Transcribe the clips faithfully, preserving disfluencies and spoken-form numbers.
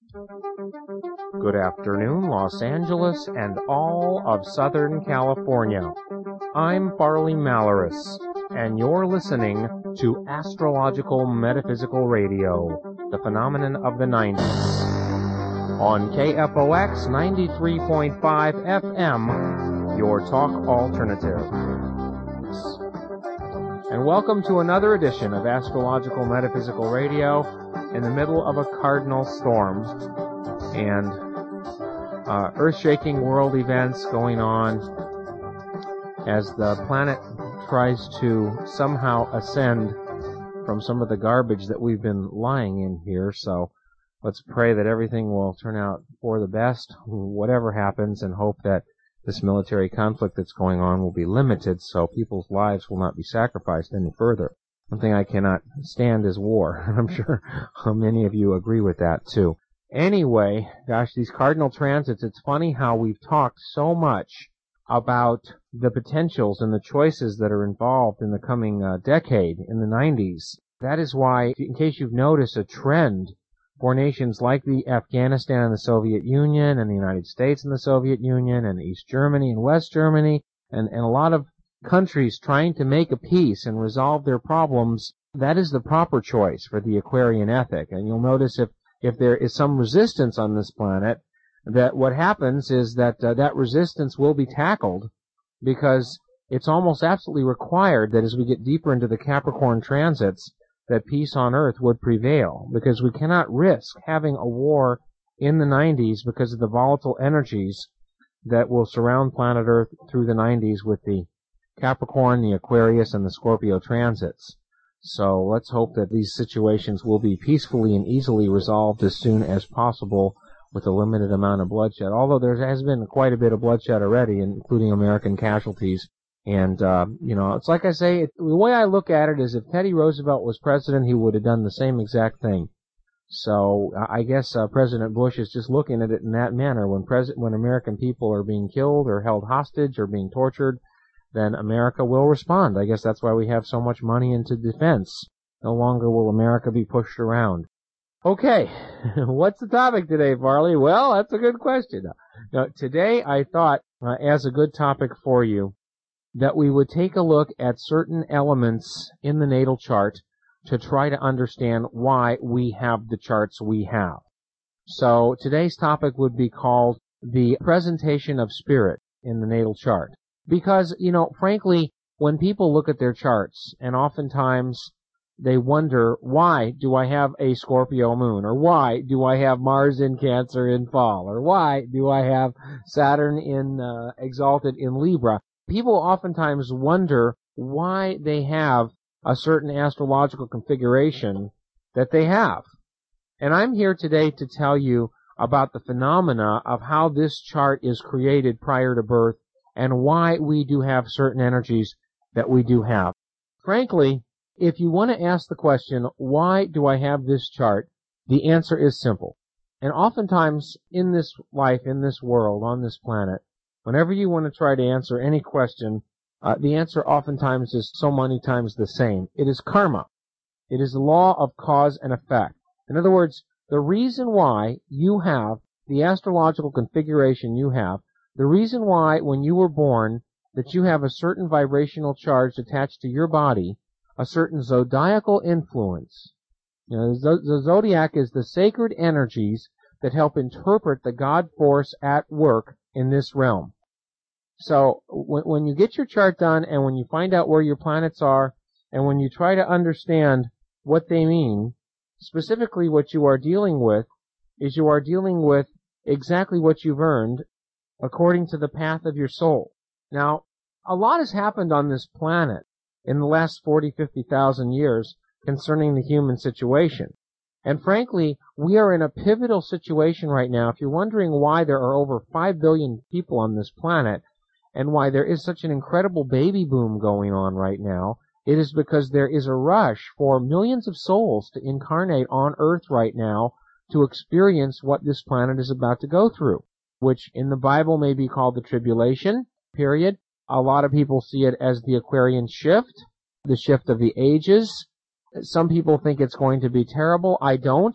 Good afternoon, Los Angeles and all of Southern California. I'm Farley Malaris, and you're listening to Astrological Metaphysical Radio, the phenomenon of the nineties, on K F O X ninety-three point five F M, your talk alternative. And welcome to another edition of Astrological Metaphysical Radio in the middle of a cardinal storm and uh, earth-shaking world events going on as the planet tries to somehow ascend from some of the garbage that we've been lying in here. So let's pray that everything will turn out for the best, whatever happens, and hope that this military conflict that's going on will be limited so people's lives will not be sacrificed any further. One thing I cannot stand is war, and I'm sure many of you agree with that too. Anyway, gosh, these cardinal transits, it's funny how we've talked so much about the potentials and the choices that are involved in the coming uh, decade, in the nineties. That is why, in case you've noticed a trend for nations like the Afghanistan and the Soviet Union, and the United States and the Soviet Union, and East Germany and West Germany, and, and a lot of countries trying to make a peace and resolve their problems, that is the proper choice for the Aquarian ethic. And you'll notice if, if there is some resistance on this planet, that what happens is that uh, that resistance will be tackled, because it's almost absolutely required that as we get deeper into the Capricorn transits, that peace on earth would prevail, because we cannot risk having a war in the nineties because of the volatile energies that will surround planet Earth through the nineties with the Capricorn, the Aquarius, and the Scorpio transits. So let's hope that these situations will be peacefully and easily resolved as soon as possible with a limited amount of bloodshed, although there has been quite a bit of bloodshed already, including American casualties. And, uh, you know, it's like I say, it, the way I look at it is if Teddy Roosevelt was president, he would have done the same exact thing. So I guess uh, President Bush is just looking at it in that manner. When pres- when American people are being killed or held hostage or being tortured, then America will respond. I guess that's why we have so much money into defense. No longer will America be pushed around. Okay, what's the topic today, Farley? Well, that's a good question. Now, today I thought, uh, as a good topic for you, that we would take a look at certain elements in the natal chart to try to understand why we have the charts we have. So today's topic would be called the presentation of spirit in the natal chart. Because, you know, frankly, when people look at their charts, and oftentimes they wonder, why do I have a Scorpio moon? Or why do I have Mars in Cancer in fall? Or why do I have Saturn in uh, exalted in Libra? People oftentimes wonder why they have a certain astrological configuration that they have. And I'm here today to tell you about the phenomena of how this chart is created prior to birth and why we do have certain energies that we do have. Frankly, if you want to ask the question, why do I have this chart, the answer is simple. And oftentimes in this life, in this world, on this planet, whenever you want to try to answer any question, uh, the answer oftentimes is so many times the same. It is karma. It is the law of cause and effect. In other words, the reason why you have the astrological configuration you have, the reason why when you were born that you have a certain vibrational charge attached to your body, a certain zodiacal influence. You know, the, the zodiac is the sacred energies that help interpret the God force at work in this realm. So when, when you get your chart done and when you find out where your planets are and when you try to understand what they mean, specifically what you are dealing with is you are dealing with exactly what you've earned according to the path of your soul. Now, a lot has happened on this planet in the last forty, fifty thousand years concerning the human situation. And frankly, we are in a pivotal situation right now. If you're wondering why there are over five billion people on this planet and why there is such an incredible baby boom going on right now, it is because there is a rush for millions of souls to incarnate on Earth right now to experience what this planet is about to go through, which in the Bible may be called the tribulation period. A lot of people see it as the Aquarian shift, the shift of the ages. Some people think it's going to be terrible. I don't.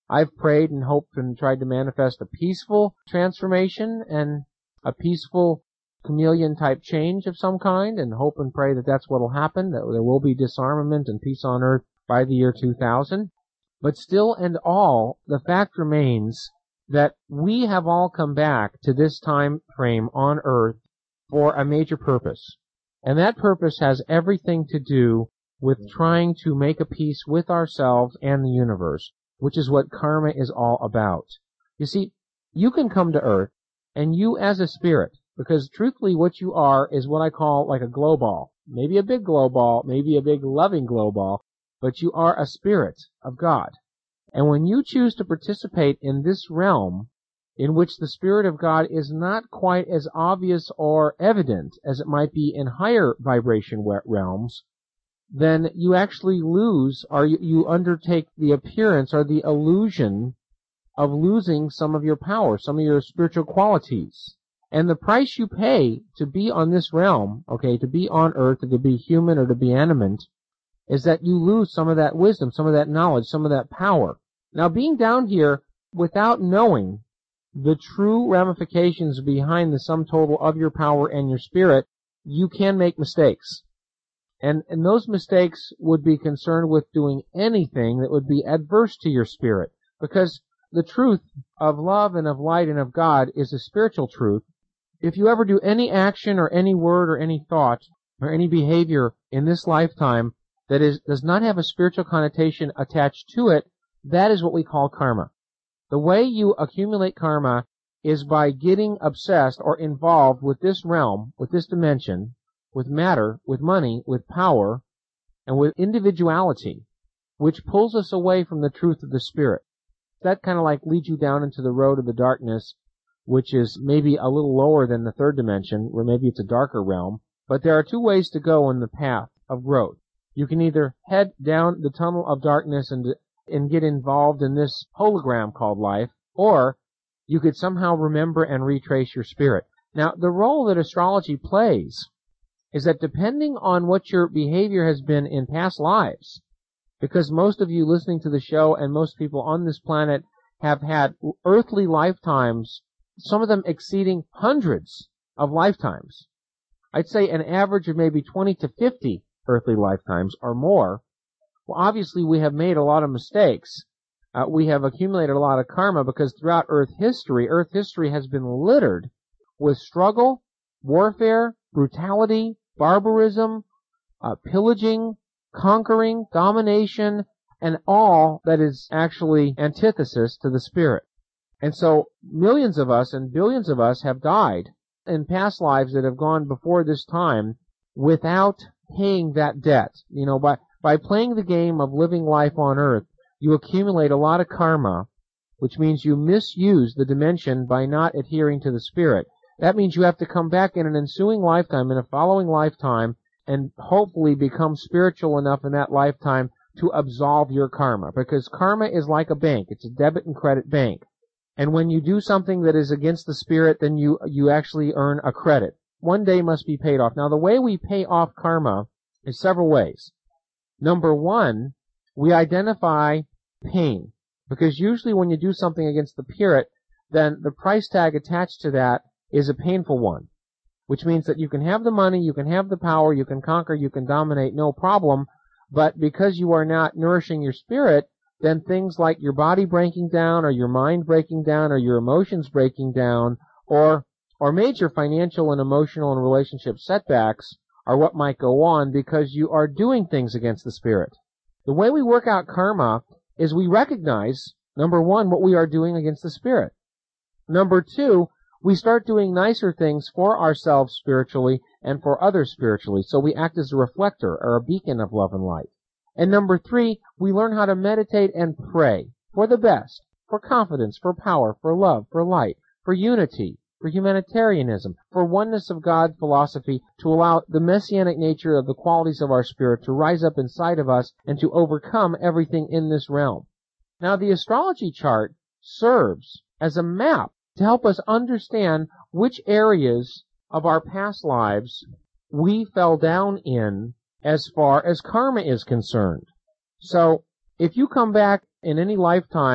I've prayed and hoped and tried to manifest a peaceful transformation and a peaceful chameleon-type change of some kind, and hope and pray that that's what will happen, that there will be disarmament and peace on earth by the year two thousand. But still and all, the fact remains that we have all come back to this time frame on earth for a major purpose. And that purpose has everything to do with trying to make a peace with ourselves and the universe, which is what karma is all about. You see, you can come to earth, and you as a spirit, because truthfully what you are is what I call like a glow ball. Maybe a big glow ball, maybe a big loving glow ball, but you are a spirit of God. And when you choose to participate in this realm, in which the Spirit of God is not quite as obvious or evident as it might be in higher vibration realms, then you actually lose, or you, you undertake the appearance or the illusion of losing some of your power, some of your spiritual qualities. And the price you pay to be on this realm, okay, to be on earth, or to be human or to be animate, is that you lose some of that wisdom, some of that knowledge, some of that power. Now, being down here without knowing the true ramifications behind the sum total of your power and your spirit, you can make mistakes. And, and those mistakes would be concerned with doing anything that would be adverse to your spirit. Because the truth of love and of light and of God is a spiritual truth. If you ever do any action or any word or any thought or any behavior in this lifetime that is, does not have a spiritual connotation attached to it, that is what we call karma. The way you accumulate karma is by getting obsessed or involved with this realm, with this dimension, with matter, with money, with power, and with individuality, which pulls us away from the truth of the Spirit. That kind of like leads you down into the road of the darkness, which is maybe a little lower than the third dimension, where maybe it's a darker realm. But there are two ways to go in the path of growth. You can either head down the tunnel of darkness and and get involved in this hologram called life, or you could somehow remember and retrace your spirit. Now, the role that astrology plays is that depending on what your behavior has been in past lives, because most of you listening to the show and most people on this planet have had earthly lifetimes, some of them exceeding hundreds of lifetimes. I'd say an average of maybe twenty to fifty earthly lifetimes or more. Well, obviously we have made a lot of mistakes. Uh, we have accumulated a lot of karma because throughout Earth history, Earth history has been littered with struggle, warfare, brutality, barbarism, uh, pillaging, conquering, domination, and all that is actually antithesis to the Spirit. And so millions of us and billions of us have died in past lives that have gone before this time without paying that debt. You know, by By playing the game of living life on earth, you accumulate a lot of karma, which means you misuse the dimension by not adhering to the Spirit. That means you have to come back in an ensuing lifetime, in a following lifetime, and hopefully become spiritual enough in that lifetime to absolve your karma. Because karma is like a bank. It's a debit and credit bank. And when you do something that is against the Spirit, then you, you actually earn a credit. One day must be paid off. Now, the way we pay off karma is several ways. Number one, we identify pain. Because usually when you do something against the Spirit, then the price tag attached to that is a painful one. Which means that you can have the money, you can have the power, you can conquer, you can dominate, no problem. But because you are not nourishing your spirit, then things like your body breaking down, or your mind breaking down, or your emotions breaking down, or, or major financial and emotional and relationship setbacks are what might go on because you are doing things against the Spirit. The way we work out karma is we recognize, number one, what we are doing against the Spirit. Number two, we start doing nicer things for ourselves spiritually and for others spiritually. So we act as a reflector or a beacon of love and light. And number three, we learn how to meditate and pray for the best, for confidence, for power, for love, for light, for unity, for humanitarianism, for oneness of God philosophy, to allow the messianic nature of the qualities of our spirit to rise up inside of us and to overcome everything in this realm. Now, the astrology chart serves as a map to help us understand which areas of our past lives we fell down in as far as karma is concerned. So, if you come back in any lifetime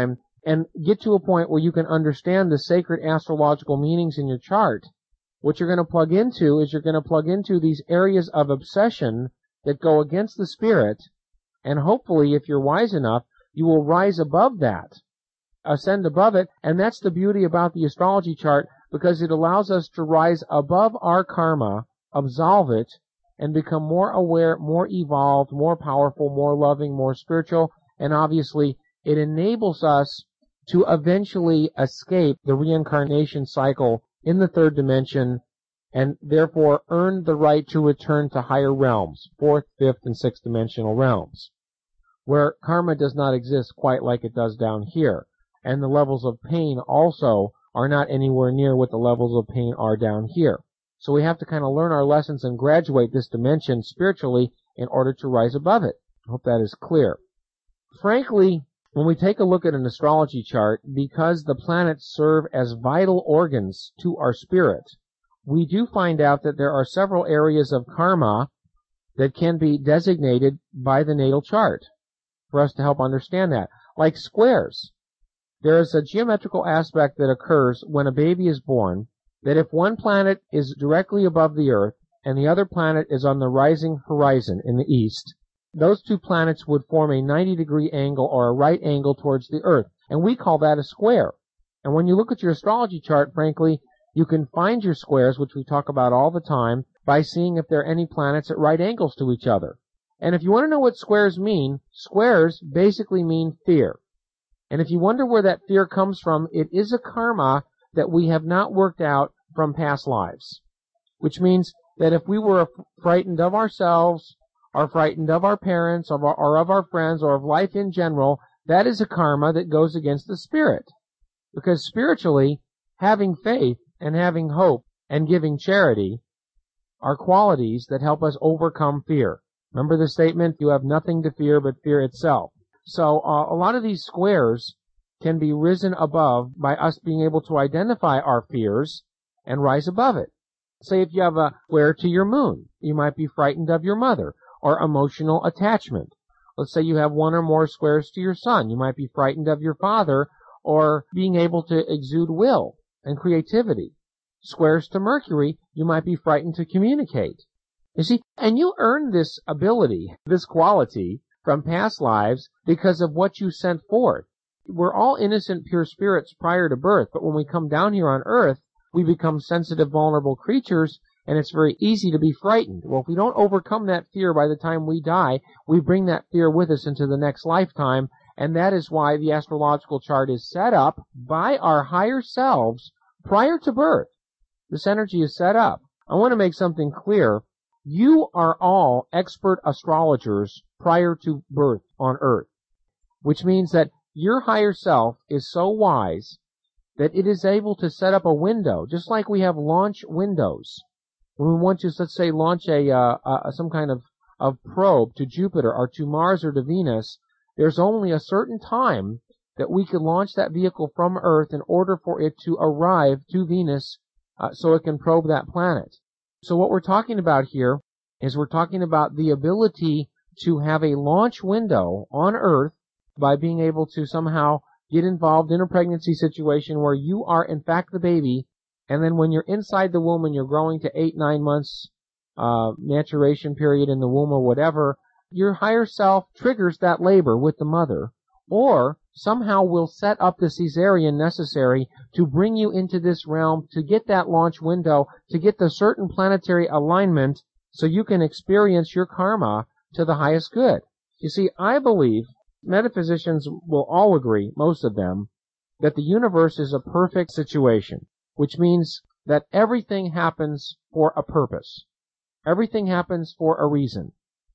and get to a point where you can understand the sacred astrological meanings in your chart, what you're going to plug into is you're going to plug into these areas of obsession that go against the spirit, and hopefully, if you're wise enough, you will rise above that, ascend above it, and that's the beauty about the astrology chart, because it allows us to rise above our karma, absolve it, and become more aware, more evolved, more powerful, more loving, more spiritual, and obviously it enables us to eventually escape the reincarnation cycle in the third dimension and therefore earn the right to return to higher realms, fourth, fifth, and sixth dimensional realms, where karma does not exist quite like it does down here. And the levels of pain also are not anywhere near what the levels of pain are down here. So we have to kind of learn our lessons and graduate this dimension spiritually in order to rise above it. I hope that is clear. Frankly, when we take a look at an astrology chart, because the planets serve as vital organs to our spirit, we do find out that there are several areas of karma that can be designated by the natal chart for us to help understand that. Like squares. There is a geometrical aspect that occurs when a baby is born, that if one planet is directly above the Earth and the other planet is on the rising horizon in the east, those two planets would form a ninety degree angle or a right angle towards the Earth, and we call that a square. And when you look at your astrology chart, frankly, you can find your squares, which we talk about all the time, by seeing if there are any planets at right angles to each other. And if you want to know what squares mean, squares basically mean fear. And if you wonder where that fear comes from, it is a karma that we have not worked out from past lives. Which means that if we were frightened of ourselves, or frightened of our parents, of our, or of our friends, or of life in general, that is a karma that goes against the spirit. Because spiritually, having faith and having hope and giving charity are qualities that help us overcome fear. Remember the statement, you have nothing to fear but fear itself. So uh, a lot of these squares can be risen above by us being able to identify our fears and rise above it. Say if you have a square to your moon, you might be frightened of your mother, or emotional attachment. Let's say you have one or more squares to your sun. You might be frightened of your father, or being able to exude will and creativity. Squares to Mercury, you might be frightened to communicate. You see, and you earn this ability, this quality, from past lives because of what you sent forth. We're all innocent, pure spirits prior to birth, but when we come down here on earth, we become sensitive, vulnerable creatures, and it's very easy to be frightened. Well, if we don't overcome that fear by the time we die, we bring that fear with us into the next lifetime, and that is why the astrological chart is set up by our higher selves prior to birth. This energy is set up. I want to make something clear. You are all expert astrologers prior to birth on earth, which means that your higher self is so wise that it is able to set up a window, just like we have launch windows. When we want to, let's say, launch a, uh, uh, some kind of, of probe to Jupiter or to Mars or to Venus, there's only a certain time that we can launch that vehicle from Earth in order for it to arrive to Venus uh, so it can probe that planet. So what we're talking about here is we're talking about the ability to have a launch window on Earth by being able to somehow get involved in a pregnancy situation where you are in fact the baby, and then when you're inside the womb and you're growing to eight, nine months uh, maturation period in the womb or whatever, your higher self triggers that labor with the mother, or somehow will set up the cesarean necessary to bring you into this realm, to get that launch window, to get the certain planetary alignment so you can experience your karma to the highest good. You see, I believe, metaphysicians will all agree, most of them, that the universe is a perfect situation, which means that everything happens for a purpose. Everything happens for a reason.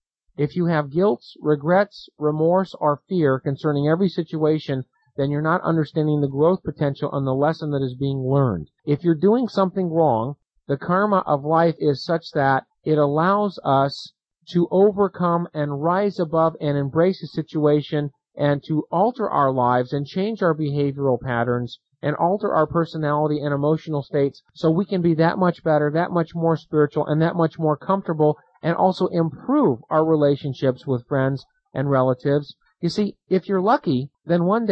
If you have guilt, regrets, remorse, or fear concerning every situation, then you're not understanding the growth potential and the lesson that is being learned. If you're doing something wrong, the karma of life is such that it allows us to overcome and rise above and embrace a situation and to alter our lives and change our behavioral patterns and alter our personality and emotional states so we can be that much better, that much more spiritual, and that much more comfortable, and also improve our relationships with friends and relatives. You see, if you're lucky, then one day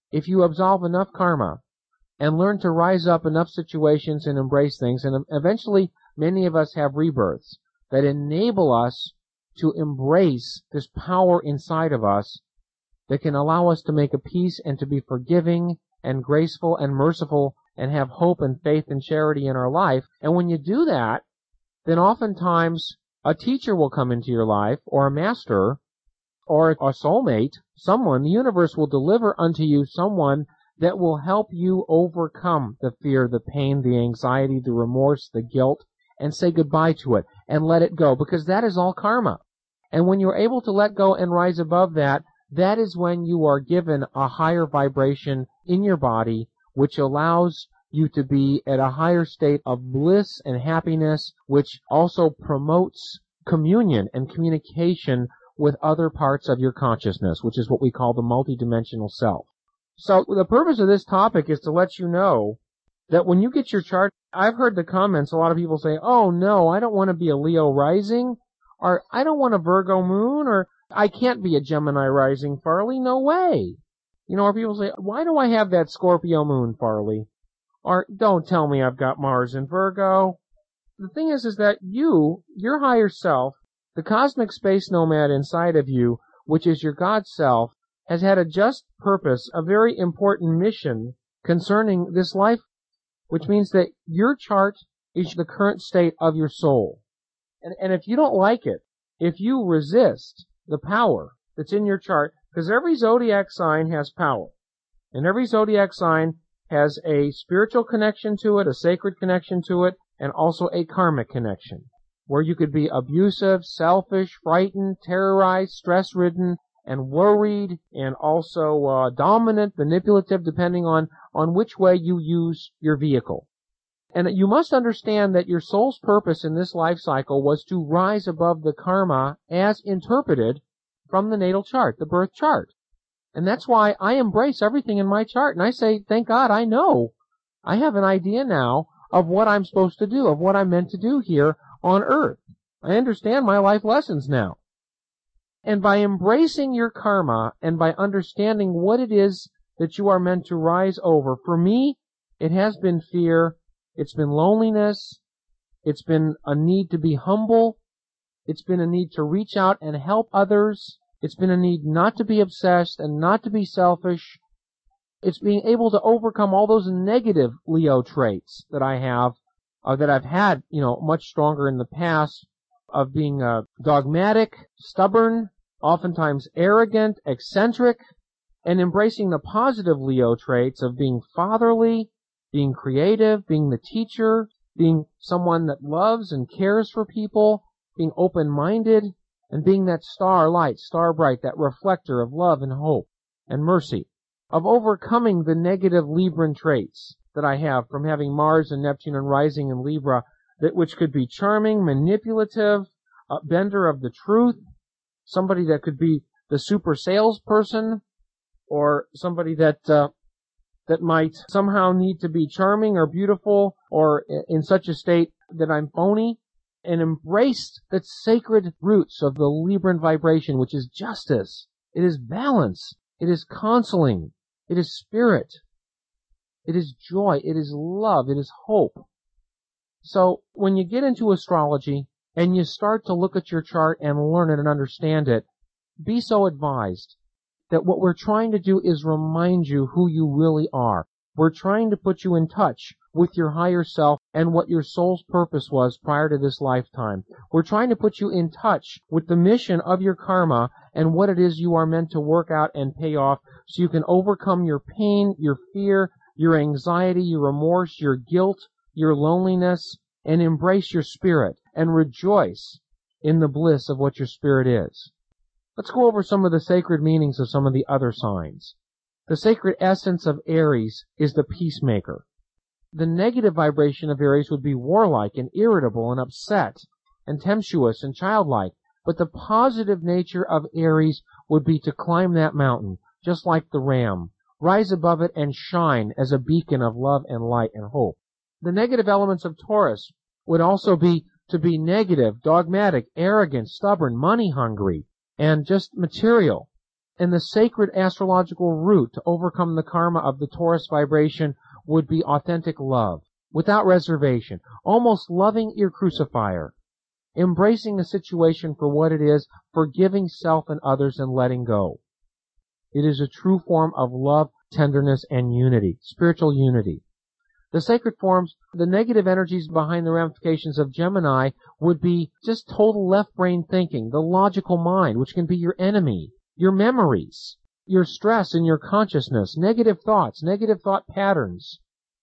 if you absolve enough karma and learn to rise up enough situations and embrace things, and eventually many of us have rebirths that enable us to embrace this power inside of us that can allow us to make a peace and to be forgiving and graceful and merciful and have hope and faith and charity in our life. And when you do that, then oftentimes a teacher will come into your life, or a master, or a soulmate, someone. The universe will deliver unto you someone that will help you overcome the fear, the pain, the anxiety, the remorse, the guilt, and say goodbye to it and let it go, because that is all karma. And when you're able to let go and rise above that, that is when you are given a higher vibration in your body, which allows you to be at a higher state of bliss and happiness, which also promotes communion and communication with other parts of your consciousness, which is what we call the multidimensional self. So the purpose of this topic is to let you know that when you get your chart, I've heard the comments, a lot of people say, oh no, I don't want to be a Leo rising, or I don't want a Virgo moon, or I can't be a Gemini rising, Farley, no way. You know, or people say, why do I have that Scorpio moon, Farley? Or don't tell me I've got Mars in Virgo. The thing is, is that you, your higher self, the cosmic space nomad inside of you, which is your God self, has had a just purpose, a very important mission concerning this life, which means that your chart is the current state of your soul. And, and if you don't like it, if you resist the power that's in your chart, because every zodiac sign has power, and every zodiac sign has a spiritual connection to it, a sacred connection to it, and also a karmic connection, where you could be abusive, selfish, frightened, terrorized, stress-ridden, and worried, and also uh, dominant, manipulative, depending on, on which way you use your vehicle. And you must understand that your soul's purpose in this life cycle was to rise above the karma as interpreted from the natal chart, the birth chart. And that's why I embrace everything in my chart. And I say, thank God, I know. I have an idea now of what I'm supposed to do, of what I'm meant to do here on Earth. I understand my life lessons now. And by embracing your karma and by understanding what it is that you are meant to rise over, for me, it has been fear, it's been loneliness, it's been a need to be humble, it's been a need to reach out and help others, it's been a need not to be obsessed and not to be selfish. It's being able to overcome all those negative Leo traits that I have, uh, that I've had, you know, much stronger in the past, of being uh, dogmatic, stubborn, oftentimes arrogant, eccentric, and embracing the positive Leo traits of being fatherly, being creative, being the teacher, being someone that loves and cares for people, being open-minded, and being that star light, star bright, that reflector of love and hope and mercy, of overcoming the negative Libran traits that I have from having Mars and Neptune and rising in Libra, that which could be charming, manipulative, a bender of the truth, somebody that could be the super salesperson, or somebody that uh, that might somehow need to be charming or beautiful, or in such a state that I'm phony, and embraced the sacred roots of the Libran vibration, which is justice, it is balance, it is counseling, it is spirit, it is joy, it is love, it is hope. So when you get into astrology and you start to look at your chart and learn it and understand it, be so advised that what we're trying to do is remind you who you really are. We're trying to put you in touch with your higher self and what your soul's purpose was prior to this lifetime. We're trying to put you in touch with the mission of your karma and what it is you are meant to work out and pay off, so you can overcome your pain, your fear, your anxiety, your remorse, your guilt, your loneliness, and embrace your spirit and rejoice in the bliss of what your spirit is. Let's go over some of the sacred meanings of some of the other signs. The sacred essence of Aries is the peacemaker. The negative vibration of Aries would be warlike and irritable and upset and tempestuous and childlike. But the positive nature of Aries would be to climb that mountain, just like the ram, rise above it and shine as a beacon of love and light and hope. The negative elements of Taurus would also be to be negative, dogmatic, arrogant, stubborn, money hungry, and just material. And the sacred astrological root to overcome the karma of the Taurus vibration would be authentic love, without reservation, almost loving your crucifier, embracing the situation for what it is, forgiving self and others and letting go. It is a true form of love, tenderness, and unity, spiritual unity. The sacred forms, the negative energies behind the ramifications of Gemini would be just total left brain thinking, the logical mind, which can be your enemy, your memories, your stress in your consciousness, negative thoughts, negative thought patterns,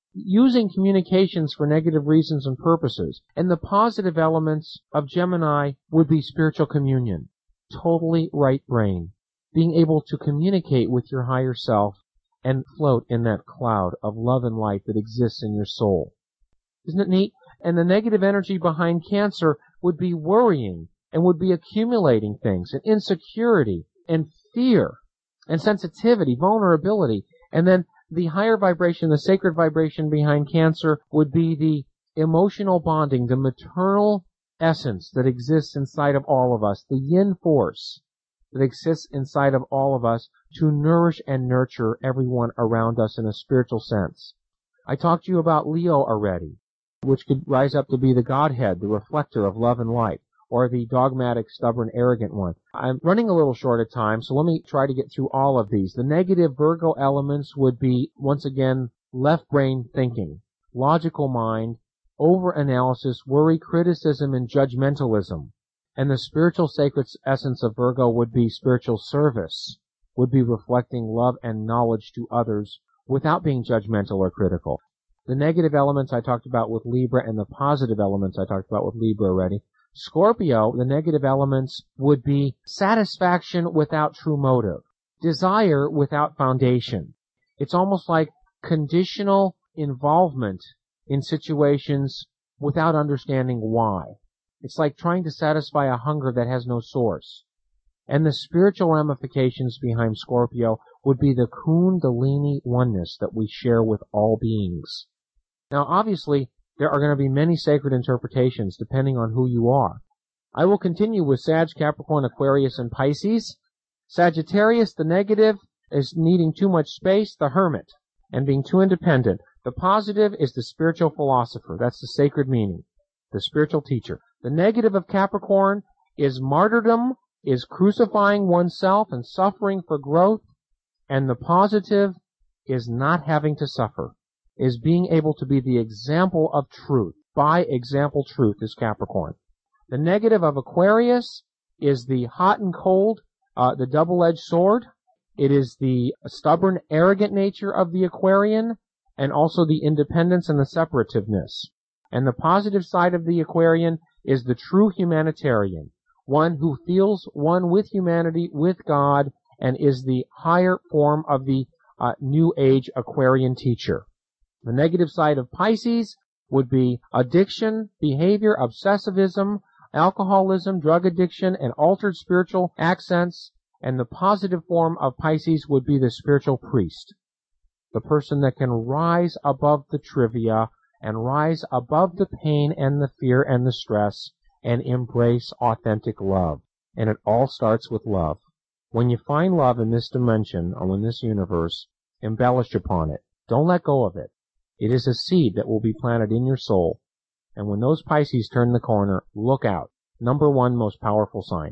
using communications for negative reasons and purposes. And the positive elements of Gemini would be spiritual communion, totally right brain, being able to communicate with your higher self and float in that cloud of love and light that exists in your soul. Isn't it neat? And the negative energy behind Cancer would be worrying and would be accumulating things and insecurity and fear and sensitivity, vulnerability. And then the higher vibration, the sacred vibration behind Cancer would be the emotional bonding, the maternal essence that exists inside of all of us, the yin force that exists inside of all of us to nourish and nurture everyone around us in a spiritual sense. I talked to you about Leo already, which could rise up to be the Godhead, the reflector of love and light, or the dogmatic, stubborn, arrogant one. I'm running a little short of time, so let me try to get through all of these. The negative Virgo elements would be, once again, left brain thinking, logical mind, over-analysis, worry, criticism, and judgmentalism. And the spiritual sacred essence of Virgo would be spiritual service, would be reflecting love and knowledge to others without being judgmental or critical. The negative elements I talked about with Libra and the positive elements I talked about with Libra already. Scorpio, the negative elements would be satisfaction without true motive, desire without foundation. It's almost like conditional involvement in situations without understanding why. It's like trying to satisfy a hunger that has no source. And the spiritual ramifications behind Scorpio would be the Kundalini oneness that we share with all beings. Now, obviously, there are going to be many sacred interpretations depending on who you are. I will continue with Sag, Capricorn, Aquarius, and Pisces. Sagittarius, the negative, is needing too much space, the hermit, and being too independent. The positive is the spiritual philosopher. That's the sacred meaning, the spiritual teacher. The negative of Capricorn is martyrdom, is crucifying oneself and suffering for growth. And the positive is not having to suffer, is being able to be the example of truth. By example truth is Capricorn. The negative of Aquarius is the hot and cold, uh, the double-edged sword. It is the stubborn, arrogant nature of the Aquarian, and also the independence and the separativeness. And the positive side of the Aquarian is the true humanitarian, one who feels one with humanity, with God, and is the higher form of the uh, New Age Aquarian teacher. The negative side of Pisces would be addiction, behavior, obsessivism, alcoholism, drug addiction, and altered spiritual accents. And the positive form of Pisces would be the spiritual priest, the person that can rise above the trivia and rise above the pain and the fear and the stress and embrace authentic love. And it all starts with love. When you find love in this dimension or in this universe, embellish upon it. Don't let go of it. It is a seed that will be planted in your soul. And when those Pisces turn the corner, look out. Number one most powerful sign.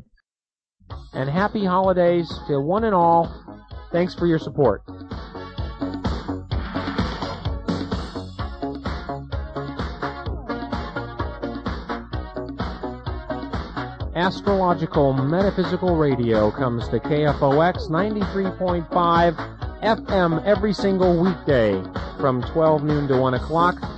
And happy holidays to one and all. Thanks for your support. Astrological Metaphysical Radio comes to K F O X ninety-three point five F M every single weekday from twelve noon to one o'clock.